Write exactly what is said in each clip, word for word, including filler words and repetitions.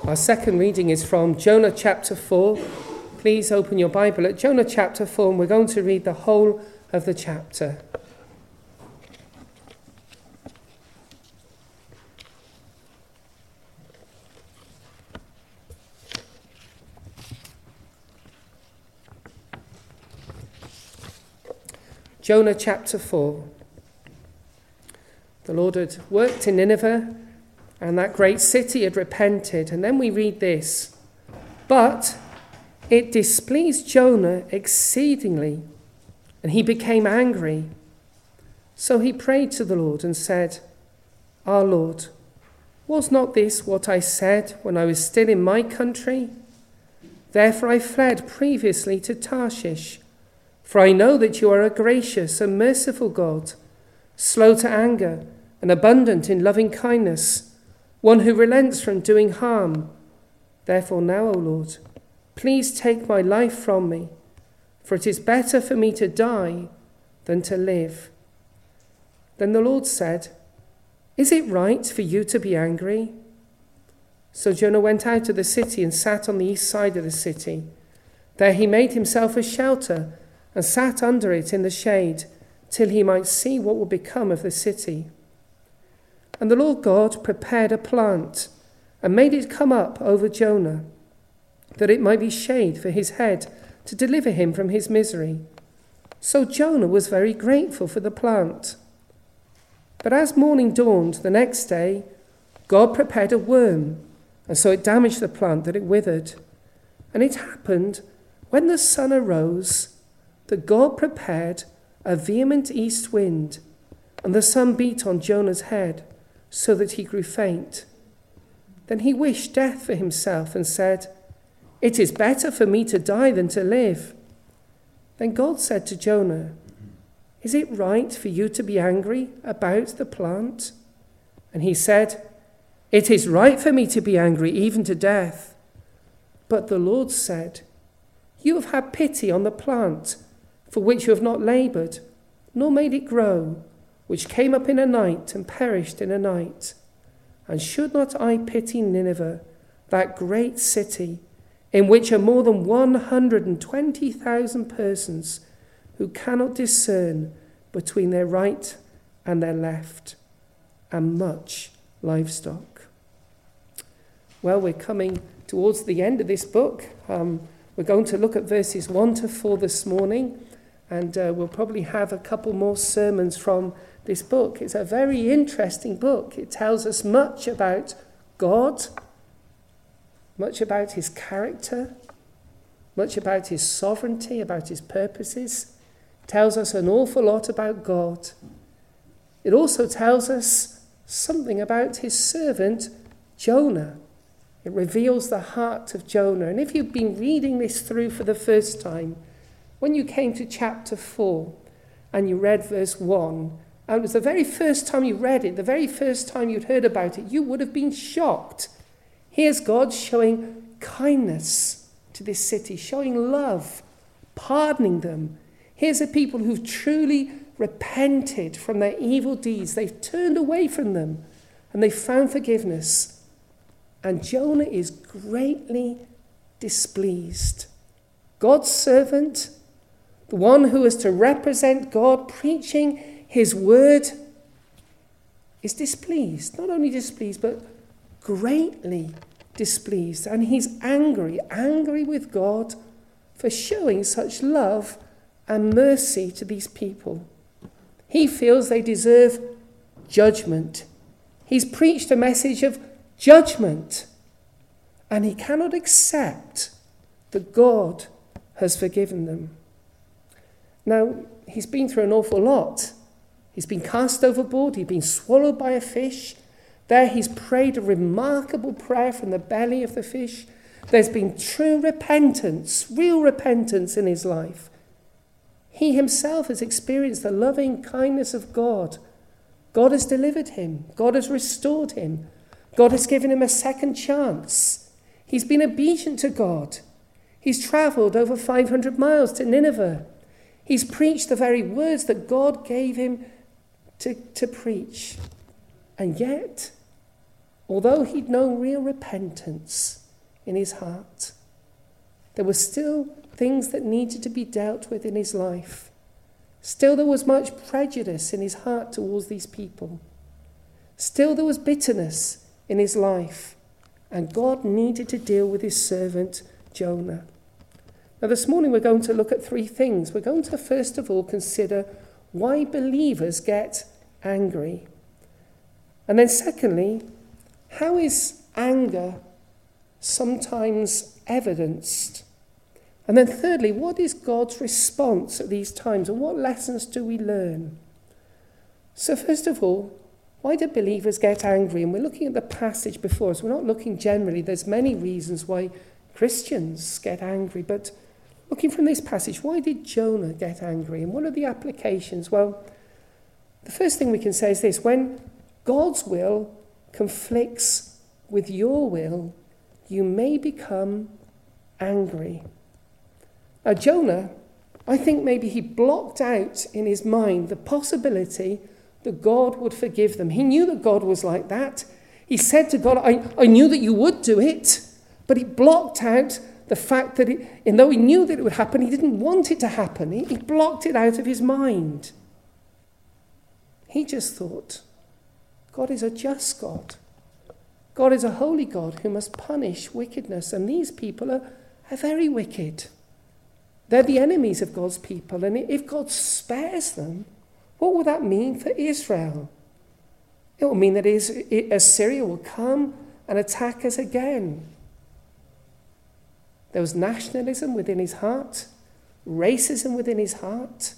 Our second reading is from Jonah chapter four. Please open your Bible at Jonah chapter four, and we're going to read the whole of the chapter. Jonah chapter four. The Lord had worked in Nineveh, and that great city had repented. And then we read this. But it displeased Jonah exceedingly, and he became angry. So he prayed to the Lord and said, Our Lord, was not this what I said when I was still in my country? Therefore I fled previously to Tarshish, for I know that you are a gracious and merciful God, slow to anger and abundant in loving kindness, one who relents from doing harm. Therefore now, O Lord, please take my life from me, for it is better for me to die than to live. Then the Lord said, Is it right for you to be angry? So Jonah went out of the city and sat on the east side of the city. There he made himself a shelter and sat under it in the shade, till he might see what would become of the city. And the Lord God prepared a plant and made it come up over Jonah, that it might be shade for his head to deliver him from his misery. So Jonah was very grateful for the plant. But as morning dawned the next day, God prepared a worm, and so it damaged the plant that it withered. And it happened, when the sun arose, that God prepared a vehement east wind, and the sun beat on Jonah's head, so that he grew faint. Then he wished death for himself and said, It is better for me to die than to live. Then God said to Jonah, Is it right for you to be angry about the plant? And he said, It is right for me to be angry, even to death. But the Lord said, You have had pity on the plant, for which you have not laboured, nor made it grow, which came up in a night and perished in a night. And should not I pity Nineveh, that great city, in which are more than one hundred and twenty thousand persons who cannot discern between their right and their left, and much livestock? Well, we're coming towards the end of this book. Um, we're going to look at verses one to four this morning, and uh, we'll probably have a couple more sermons from this book. It's a very interesting book. It tells us much about God, much about his character, much about his sovereignty, about his purposes. It tells us an awful lot about God. It also tells us something about his servant, Jonah. It reveals the heart of Jonah. And if you've been reading this through for the first time, when you came to chapter four and you read verse one, and it was the very first time you read it, the very first time you'd heard about it, you would have been shocked. Here's God showing kindness to this city, showing love, pardoning them. Here's a people who've truly repented from their evil deeds. They've turned away from them and they've found forgiveness. And Jonah is greatly displeased. God's servant, the one who is to represent God, preaching his word, is displeased. Not only displeased, but greatly displeased. And he's angry, angry with God for showing such love and mercy to these people. He feels they deserve judgment. He's preached a message of judgment, and he cannot accept that God has forgiven them. Now, he's been through an awful lot. He's been cast overboard. He's been swallowed by a fish. There he's prayed a remarkable prayer from the belly of the fish. There's been true repentance, real repentance in his life. He himself has experienced the loving kindness of God. God has delivered him. God has restored him. God has given him a second chance. He's been obedient to God. He's travelled over five hundred miles to Nineveh. He's preached the very words that God gave him to, to preach. And yet, although he'd no real repentance in his heart, there were still things that needed to be dealt with in his life. Still there was much prejudice in his heart towards these people. Still there was bitterness in his life, and God needed to deal with his servant Jonah. Now this morning we're going to look at three things. We're going to first of all consider why believers get angry. And then secondly, how is anger sometimes evidenced? And then thirdly, what is God's response at these times, and what lessons do we learn? So first of all, why do believers get angry? And we're looking at the passage before us. We're not looking generally. There's many reasons why Christians get angry. But looking from this passage, why did Jonah get angry? And what are the applications? Well, the first thing we can say is this: when God's will conflicts with your will, you may become angry. Now, Jonah, I think maybe he blocked out in his mind the possibility that God would forgive them. He knew that God was like that. He said to God, I, I knew that you would do it, but he blocked out the fact that, it, and though he knew that it would happen, he didn't want it to happen. He, he blocked it out of his mind. He just thought, God is a just God. God is a holy God who must punish wickedness, and these people are, are very wicked. They're the enemies of God's people, and if God spares them, what will that mean for Israel? It will mean that Assyria will come and attack us again. There was nationalism within his heart, racism within his heart.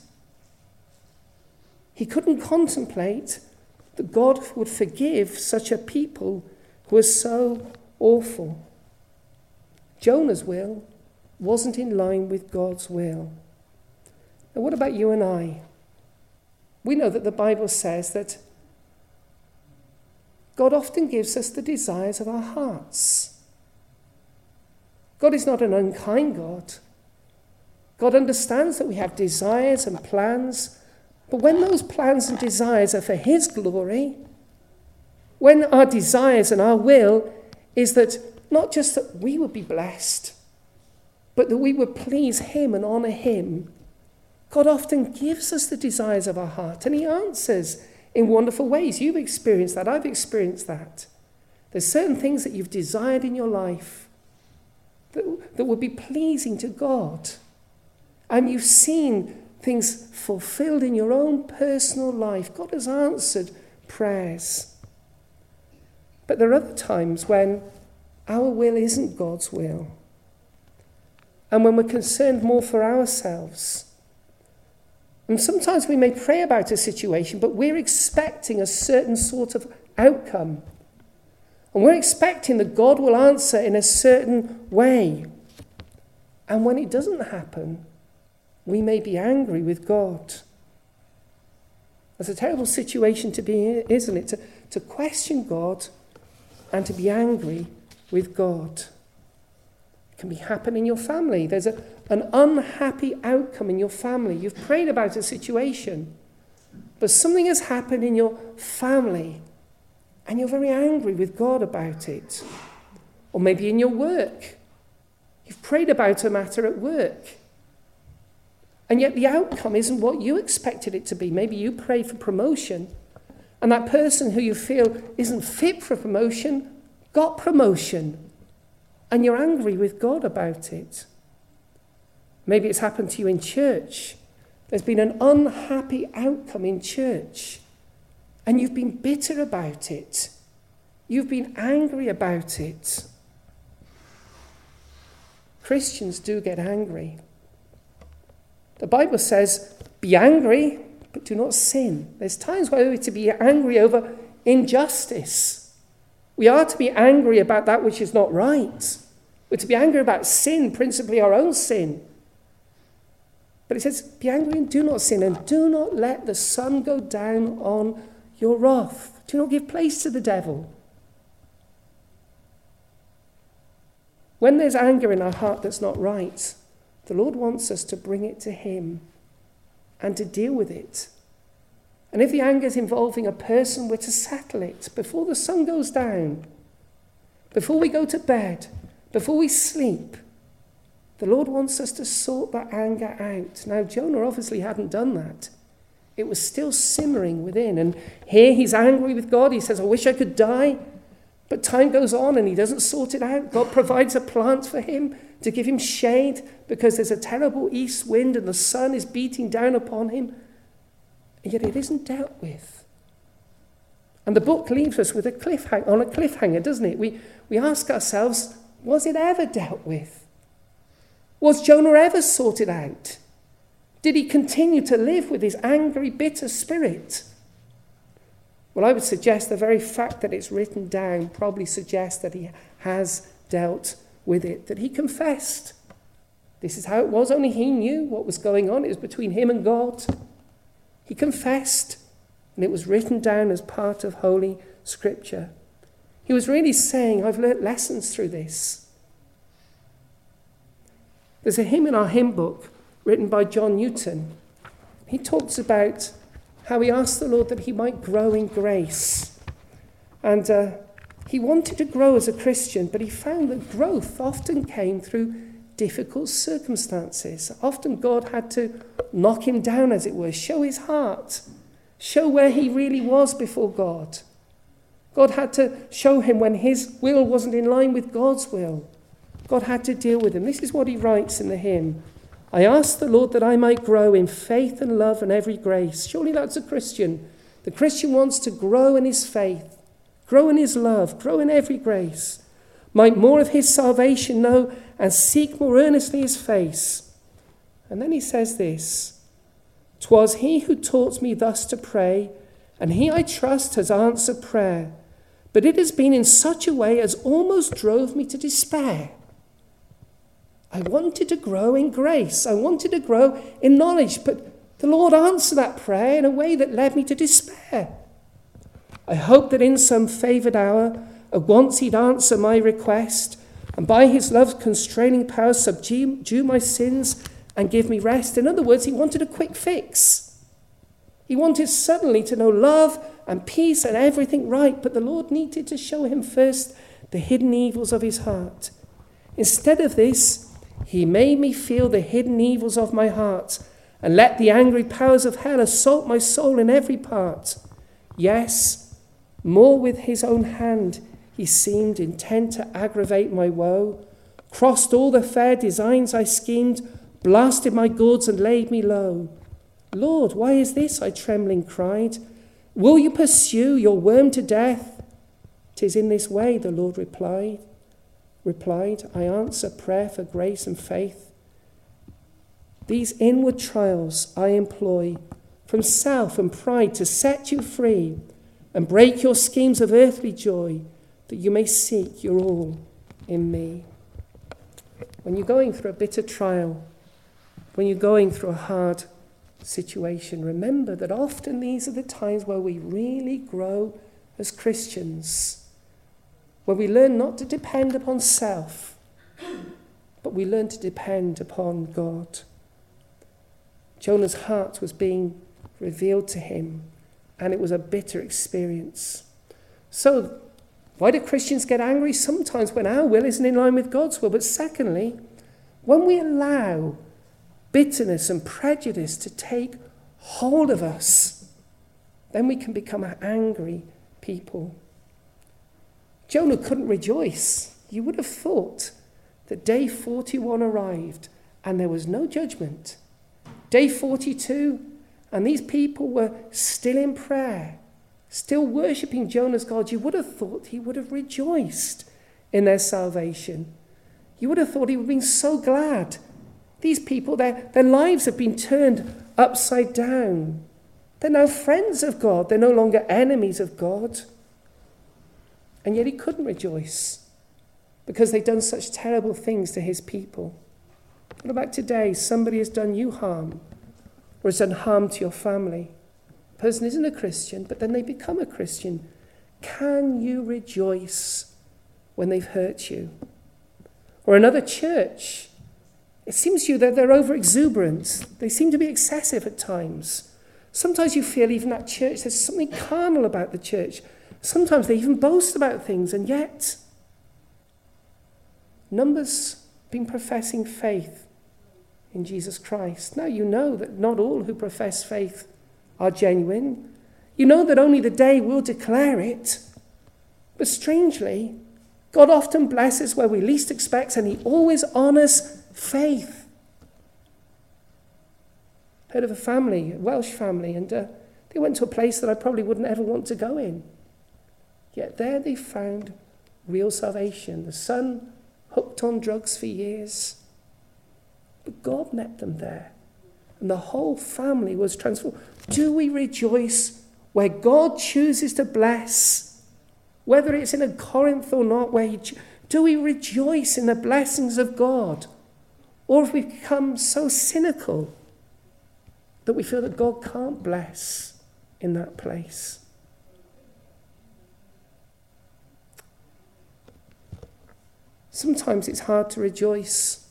He couldn't contemplate that God would forgive such a people who are so awful. Jonah's will wasn't in line with God's will. Now, what about you and I? We know that the Bible says that God often gives us the desires of our hearts. God is not an unkind God. God understands that we have desires and plans, but when those plans and desires are for his glory, when our desires and our will is that not just that we would be blessed, but that we would please him and honour him, God often gives us the desires of our heart, and he answers in wonderful ways. You've experienced that. I've experienced that. There's certain things that you've desired in your life that, that would be pleasing to God. And you've seen things fulfilled in your own personal life. God has answered prayers. But there are other times when our will isn't God's will. And when we're concerned more for ourselves. And sometimes we may pray about a situation, but we're expecting a certain sort of outcome. And we're expecting that God will answer in a certain way. And when it doesn't happen, we may be angry with God. That's a terrible situation to be in, isn't it? To, to question God and to be angry with God. Can be happen in your family. There's a, an unhappy outcome in your family. You've prayed about a situation, but something has happened in your family, and you're very angry with God about it. Or maybe in your work. You've prayed about a matter at work, and yet the outcome isn't what you expected it to be. Maybe you prayed for promotion, and that person who you feel isn't fit for promotion got promotion. And you're angry with God about it. Maybe it's happened to you in church. There's been an unhappy outcome in church. And you've been bitter about it. You've been angry about it. Christians do get angry. The Bible says, be angry, but do not sin. There's times where we're to be angry over injustice. We are to be angry about that which is not right. We're to be angry about sin, principally our own sin. But it says, be angry and do not sin, and do not let the sun go down on your wrath. Do not give place to the devil. When there's anger in our heart that's not right, the Lord wants us to bring it to him and to deal with it. And if the anger is involving a person, we're to settle it before the sun goes down. before we go to bed, before we sleep, the Lord wants us to sort that anger out. Now, Jonah obviously hadn't done that. It was still simmering within. And here he's angry with God. He says, I wish I could die. But time goes on and he doesn't sort it out. God provides a plant for him to give him shade because there's a terrible east wind and the sun is beating down upon him. And yet it isn't dealt with. And the book leaves us with a cliffhanger, on a cliffhanger, doesn't it? We, we ask ourselves, was it ever dealt with? Was Jonah ever sorted out? Did he continue to live with his angry, bitter spirit? Well, I would suggest the very fact that it's written down probably suggests that he has dealt with it, that he confessed. This is how it was, only he knew what was going on. It was between him and God. He confessed, and it was written down as part of Holy Scripture. He was really saying, I've learnt lessons through this. There's a hymn in our hymn book written by John Newton. He talks about how he asked the Lord that he might grow in grace. And uh, he wanted to grow as a Christian, but he found that growth often came through difficult circumstances. Often God had to knock him down, as it were, show his heart, show where he really was before God. God had to show him when his will wasn't in line with God's will. God had to deal with him. This is what he writes in the hymn. I ask the Lord that I might grow in faith and love and every grace. Surely that's a Christian. The Christian wants to grow in his faith, grow in his love, grow in every grace. Might more of his salvation know and seek more earnestly his face. And then he says this, 'Twas he who taught me thus to pray, and he I trust has answered prayer. But it has been in such a way as almost drove me to despair. I wanted to grow in grace. I wanted to grow in knowledge, but the Lord answered that prayer in a way that led me to despair. I hoped that in some favoured hour, at once he'd answer my request, and by his love's constraining power subdue my sins and give me rest. In other words, he wanted a quick fix. He wanted suddenly to know love and peace and everything right, but the Lord needed to show him first the hidden evils of his heart. Instead of this, he made me feel the hidden evils of my heart and let the angry powers of hell assault my soul in every part. Yes, more with his own hand he seemed intent to aggravate my woe, crossed all the fair designs I schemed, blasted my gourds and laid me low. Lord, why is this? I trembling cried. Will you pursue your worm to death? 'Tis in this way, the Lord replied. Replied, I answer prayer for grace and faith. These inward trials I employ from self and pride to set you free and break your schemes of earthly joy, that you may seek your all in me. When you're going through a bitter trial, when you're going through a hard situation, remember that often these are the times where we really grow as Christians. Where we learn not to depend upon self, but we learn to depend upon God. Jonah's heart was being revealed to him, and it was a bitter experience. So, why do Christians get angry? Sometimes when our will isn't in line with God's will, but secondly, when we allow bitterness and prejudice to take hold of us, then we can become an angry people. Jonah couldn't rejoice. You would have thought that day forty-one arrived and there was no judgment. Day forty-two, and these people were still in prayer, still worshipping Jonah's God. You would have thought he would have rejoiced in their salvation. You would have thought he would have been so glad. These people, their, their lives have been turned upside down. They're now friends of God. They're no longer enemies of God. And yet he couldn't rejoice because they'd done such terrible things to his people. What about today? Somebody has done you harm or has done harm to your family. The person isn't a Christian, but then they become a Christian. Can you rejoice when they've hurt you? Or another church. It seems to you that they're over-exuberant. They seem to be excessive at times. Sometimes you feel even at church there's something carnal about the church. Sometimes they even boast about things, and yet numbers been professing faith in Jesus Christ. Now you know that not all who profess faith are genuine. You know that only the day will declare it. But strangely, God often blesses where we least expect, and he always honours faith. Heard of a family, a Welsh family, and uh, they went to a place that I probably wouldn't ever want to go in. Yet there they found real salvation. The son hooked on drugs for years. But God met them there. And the whole family was transformed. Do we rejoice where God chooses to bless? Whether it's in a Corinth or not, where he cho- do we rejoice in the blessings of God? Or have we become so cynical that we feel that God can't bless in that place? Sometimes it's hard to rejoice,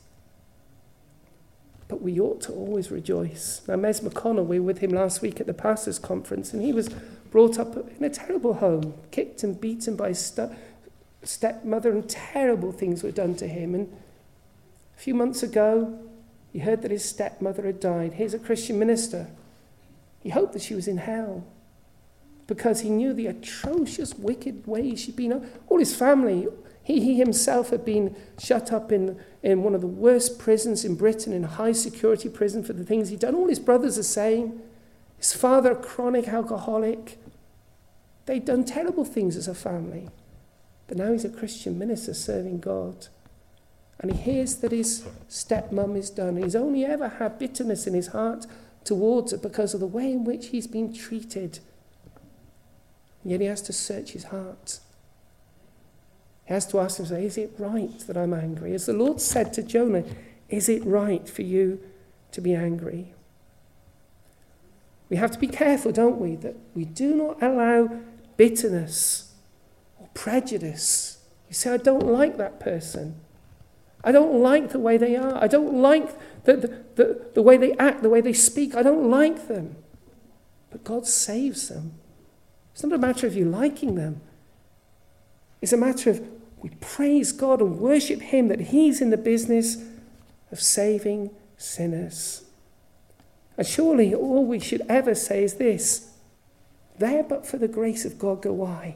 but we ought to always rejoice. Now, Mes McConnell, we were with him last week at the pastors' conference, and he was brought up in a terrible home, kicked and beaten by his st- stepmother, and terrible things were done to him. And a few months ago, he heard that his stepmother had died. Here's a Christian minister. He hoped that she was in hell because he knew the atrocious, wicked ways she'd been. All his family, he, he himself had been shut up in, in one of the worst prisons in Britain, in a high-security prison for the things he'd done. All his brothers the same. His father, a chronic alcoholic. They'd done terrible things as a family. But now he's a Christian minister serving God. And he hears that his stepmom is done. He's only ever had bitterness in his heart towards her because of the way in which he's been treated. And yet he has to search his heart. He has to ask himself, is it right that I'm angry? As the Lord said to Jonah, is it right for you to be angry? We have to be careful, don't we, that we do not allow bitterness or prejudice. You say, I don't like that person. I don't like the way they are. I don't like the, the, the, the way they act, the way they speak. I don't like them. But God saves them. It's not a matter of you liking them. It's a matter of we praise God and worship him that he's in the business of saving sinners. And surely all we should ever say is this: there but for the grace of God go I.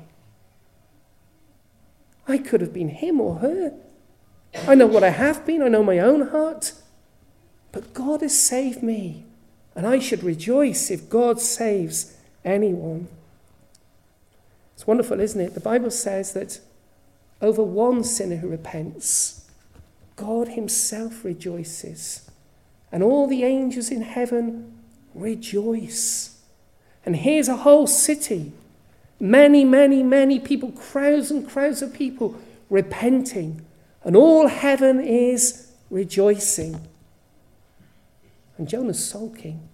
I could have been him or her. I know what I have been. I know my own heart. But God has saved me. And I should rejoice if God saves anyone. It's wonderful, isn't it? The Bible says that over one sinner who repents, God himself rejoices. And all the angels in heaven rejoice. And here's a whole city. Many, many, many people, crowds and crowds of people repenting. And all heaven is rejoicing. And Jonah's sulking.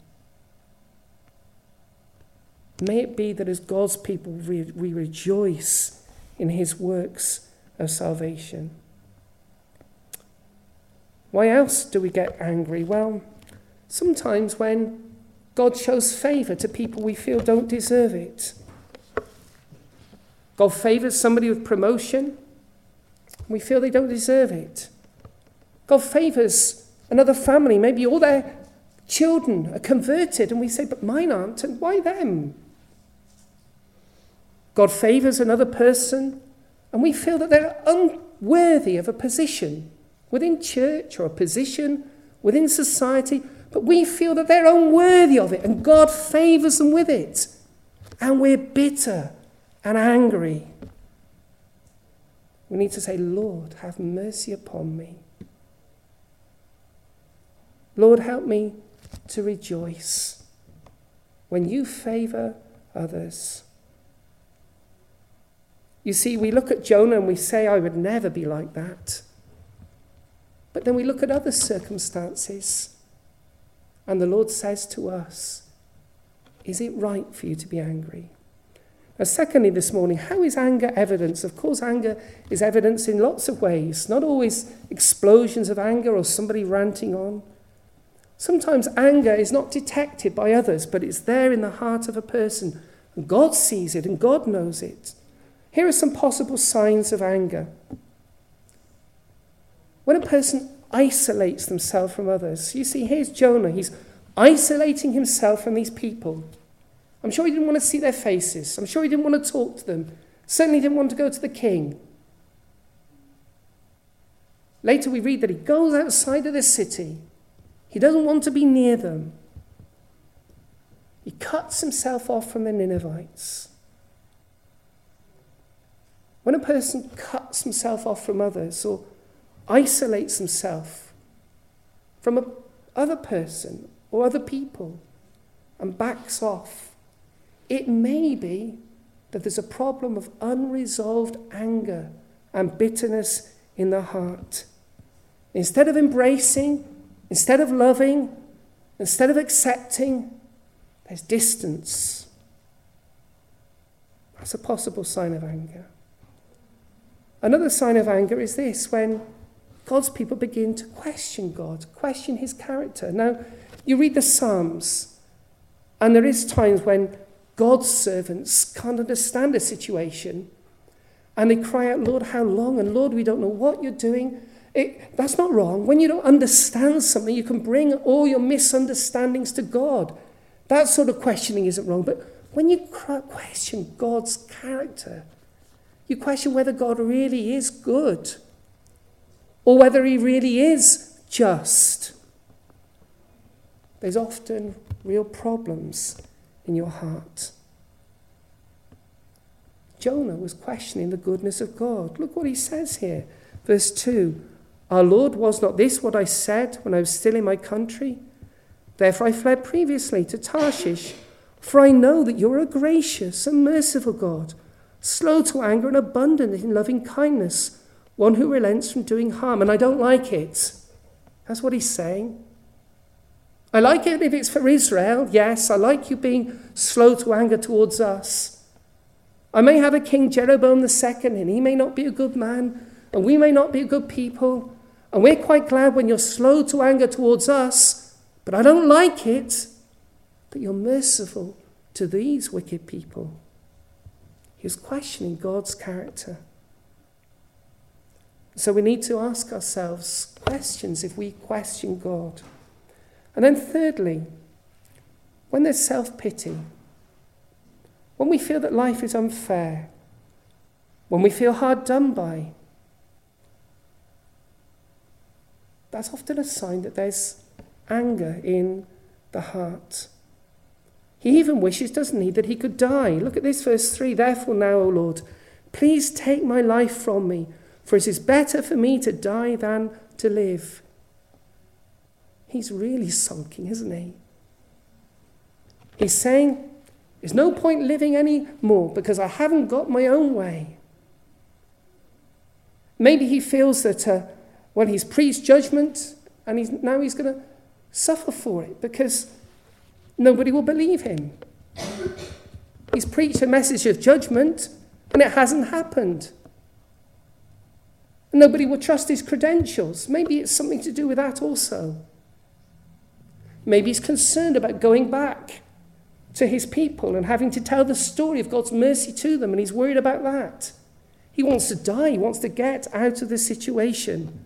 May it be that as God's people we rejoice in his works of salvation. Why else do we get angry? Well, sometimes when God shows favour to people we feel don't deserve it. God favours somebody with promotion. We feel they don't deserve it. God favours another family. Maybe all their children are converted and we say, but mine aren't, and why them? God favours another person and we feel that they're unworthy of a position within church or a position within society, but we feel that they're unworthy of it and God favours them with it. And we're bitter and angry. We need to say, Lord, have mercy upon me. Lord, help me to rejoice when you favour others. You see, we look at Jonah and we say, I would never be like that. But then we look at other circumstances and the Lord says to us, is it right for you to be angry? Now, secondly, this morning, how is anger evidence? Of course, anger is evidence in lots of ways, not always explosions of anger or somebody ranting on. Sometimes anger is not detected by others, but it's there in the heart of a person. And God sees it and God knows it. Here are some possible signs of anger. When a person isolates themselves from others, you see, here's Jonah. He's isolating himself from these people. I'm sure he didn't want to see their faces. I'm sure he didn't want to talk to them. Certainly didn't want to go to the king. Later we read that he goes outside of the city. He doesn't want to be near them. He cuts himself off from the Ninevites. When a person cuts himself off from others or isolates himself from a other person or other people and backs off, it may be that there's a problem of unresolved anger and bitterness in the heart. Instead of embracing, instead of loving, instead of accepting, there's distance. That's a possible sign of anger. Another sign of anger is this, when God's people begin to question God, question his character. Now, you read the Psalms, and there is times when God's servants can't understand a situation, and they cry out, Lord, how long? And Lord, we don't know what you're doing. It, that's not wrong. When you don't understand something, you can bring all your misunderstandings to God. That sort of questioning isn't wrong. But when you question God's character, you question whether God really is good or whether he really is just. There's often real problems in your heart. Jonah was questioning the goodness of God. Look what he says here. Verse two, Our Lord, was not this what I said when I was still in my country? Therefore I fled previously to Tarshish, for I know that you're a gracious and merciful God, slow to anger and abundant in loving kindness, one who relents from doing harm. And I don't like it. That's what he's saying. I like it if it's for Israel. Yes, I like you being slow to anger towards us. I may have a King Jeroboam the second, and he may not be a good man, and we may not be a good people, and we're quite glad when you're slow to anger towards us, but I don't like it that you're merciful to these wicked people. He's questioning God's character. So we need to ask ourselves questions if we question God. And then thirdly, when there's self-pity, when we feel that life is unfair, when we feel hard done by, that's often a sign that there's anger in the heart. He even wishes, doesn't he, that he could die. Look at this, verse three. Therefore now, O Lord, please take my life from me, for it is better for me to die than to live. He's really sulking, isn't he? He's saying, there's no point living anymore because I haven't got my own way. Maybe he feels that uh, when he's preached judgment, and he's, now he's going to suffer for it because nobody will believe him. He's preached a message of judgment and it hasn't happened. Nobody will trust his credentials. Maybe it's something to do with that also. Maybe he's concerned about going back to his people and having to tell the story of God's mercy to them, and he's worried about that. He wants to die. He wants to get out of the situation.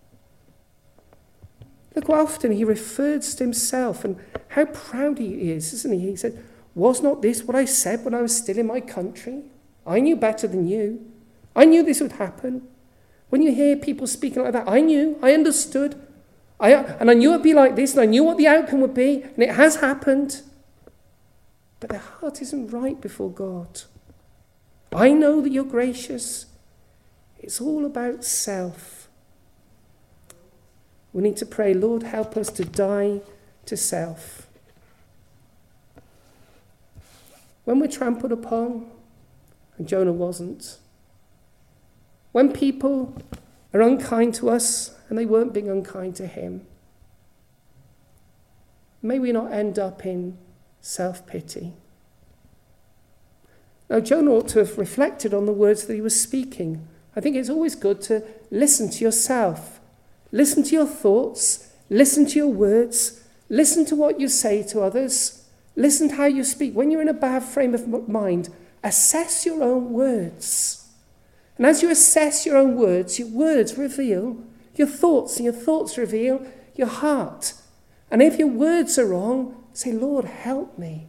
Look how often he refers to himself and how proud he is, isn't he? He said, was not this what I said when I was still in my country? I knew better than you. I knew this would happen. When you hear people speaking like that, I knew, I understood. I, and I knew it'd be like this, and I knew what the outcome would be, and it has happened. But their heart isn't right before God. I know that you're gracious. It's all about self. We need to pray, Lord, help us to die to self. When we're trampled upon, and Jonah wasn't, when people are unkind to us, and they weren't being unkind to him, may we not end up in self-pity. Now, Jonah ought to have reflected on the words that he was speaking. I think it's always good to listen to yourself. Listen to your thoughts. Listen to your words. Listen to what you say to others. Listen to how you speak. When you're in a bad frame of mind, assess your own words. And as you assess your own words, your words reveal Your thoughts, and your thoughts reveal your heart. And if your words are wrong, say, Lord, help me.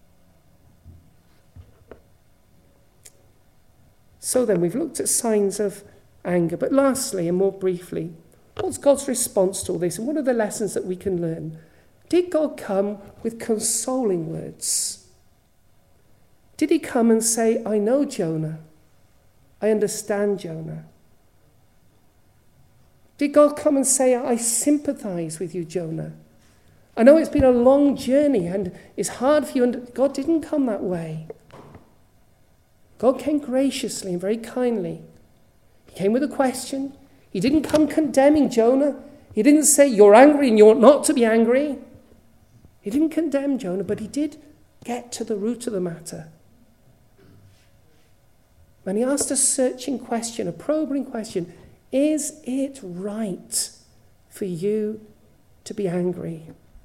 So then, we've looked at signs of anger. But lastly, and more briefly, what's God's response to all this? And what are the lessons that we can learn? Did God come with consoling words? Did he come and say, I know Jonah. I understand Jonah. Did God come and say, I sympathize with you, Jonah? I know it's been a long journey and it's hard for you. And God didn't come that way. God came graciously and very kindly. He came with a question. He didn't come condemning Jonah. He didn't say, you're angry and you ought not to be angry. He didn't condemn Jonah, but he did get to the root of the matter. And he asked a searching question, a probing question. Is it right for you to be angry?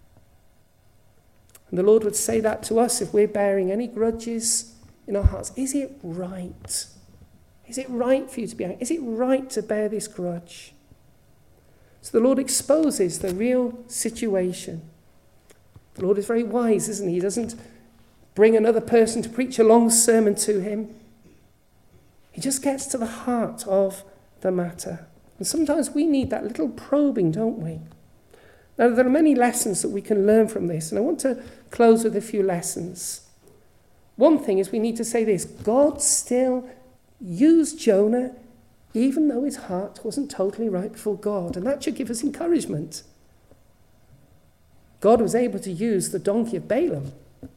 And the Lord would say that to us if we're bearing any grudges in our hearts. Is it right? Is it right for you to be angry? Is it right to bear this grudge? So the Lord exposes the real situation. The Lord is very wise, isn't he? He doesn't bring another person to preach a long sermon to him. He just gets to the heart of the matter. And sometimes we need that little probing, don't we? Now, there are many lessons that we can learn from this, and I want to close with a few lessons. One thing is we need to say this: God still used Jonah even though his heart wasn't totally right before God, and that should give us encouragement. God was able to use the donkey of Balaam.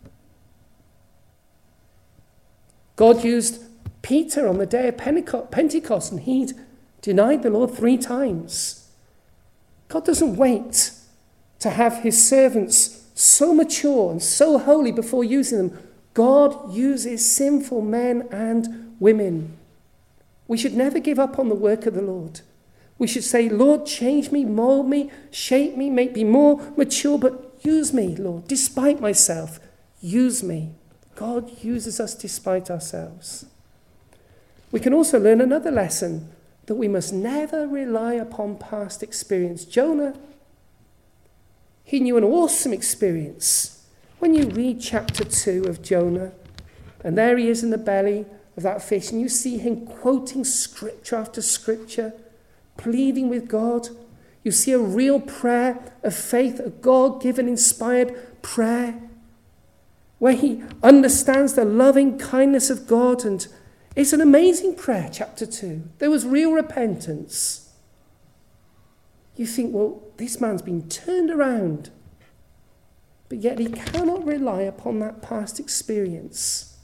God used Peter on the day of Pentecost, and he'd denied the Lord three times. God doesn't wait to have his servants so mature and so holy before using them. God uses sinful men and women. We should never give up on the work of the Lord. We should say, Lord, change me, mold me, shape me, make me more mature, but use me, Lord, despite myself. Use me. God uses us despite ourselves. We can also learn another lesson, that we must never rely upon past experience. Jonah, he knew an awesome experience. When you read chapter two of Jonah, and there he is in the belly of that fish, and you see him quoting scripture after scripture, pleading with God. You see a real prayer of faith, a God-given, inspired prayer, where he understands the loving kindness of God. And it's an amazing prayer, chapter two. There was real repentance. You think, well, this man's been turned around, but yet he cannot rely upon that past experience.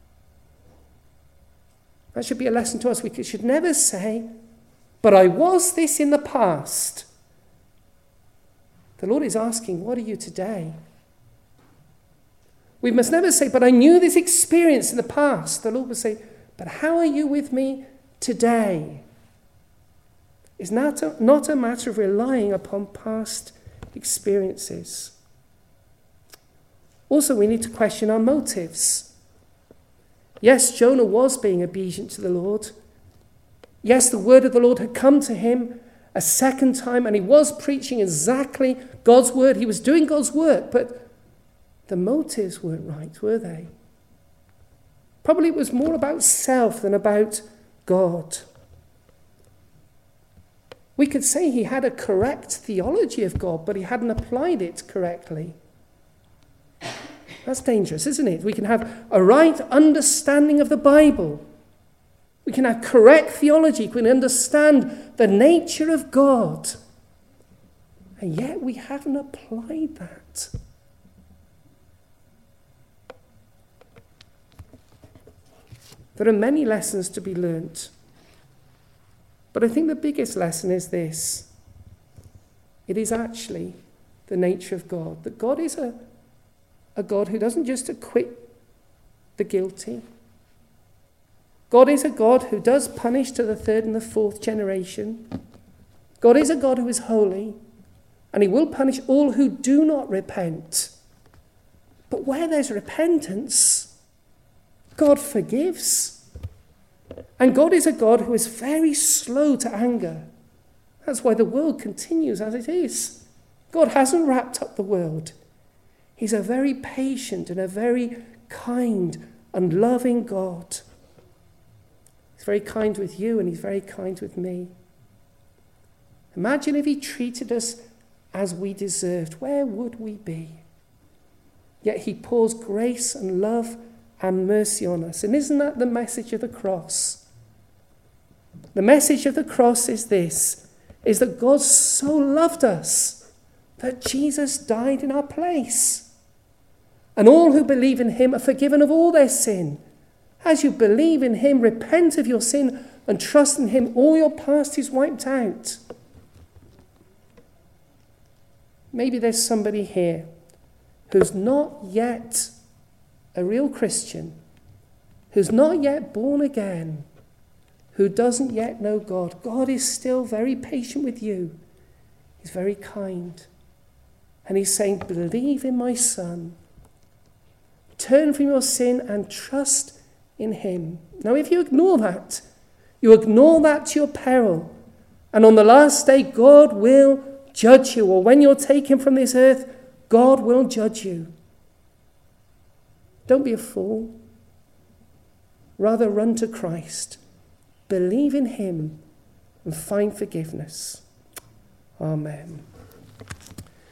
That should be a lesson to us. We should never say, but I was this in the past. The Lord is asking, what are you today? We must never say, but I knew this experience in the past. The Lord will say, but how are you with me today? It's not a, not a matter of relying upon past experiences. Also, we need to question our motives. Yes, Jonah was being obedient to the Lord. Yes, the word of the Lord had come to him a second time, and he was preaching exactly God's word. He was doing God's work, but the motives weren't right, were they? Probably it was more about self than about God. We could say he had a correct theology of God, but he hadn't applied it correctly. That's dangerous, isn't it? We can have a right understanding of the Bible. We can have correct theology. We can understand the nature of God. And yet we haven't applied that. There are many lessons to be learnt. But I think the biggest lesson is this. It is actually the nature of God. That God is a, a God who doesn't just acquit the guilty. God is a God who does punish to the third and the fourth generation. God is a God who is holy, and he will punish all who do not repent. But where there's repentance, God forgives. And God is a God who is very slow to anger That's why the world continues as it is. God hasn't wrapped up the world. He's a very patient and a very kind and loving God. He's very kind with you and he's very kind with me. Imagine if he treated us as we deserved. Where would we be? Yet he pours grace and love and mercy on us. And isn't that the message of the cross? The message of the cross is this, is that God so loved us that Jesus died in our place. And all who believe in him are forgiven of all their sin. As you believe in him, repent of your sin and trust in him, all your past is wiped out. Maybe there's somebody here who's not yet a real Christian, who's not yet born again, who doesn't yet know God. God is still very patient with you. He's very kind. And he's saying, believe in my Son. Turn from your sin and trust in him. Now, if you ignore that, you ignore that to your peril. And on the last day, God will judge you. Or when you're taken from this earth, God will judge you. Don't be a fool. Rather run to Christ. Believe in him and find forgiveness. Amen.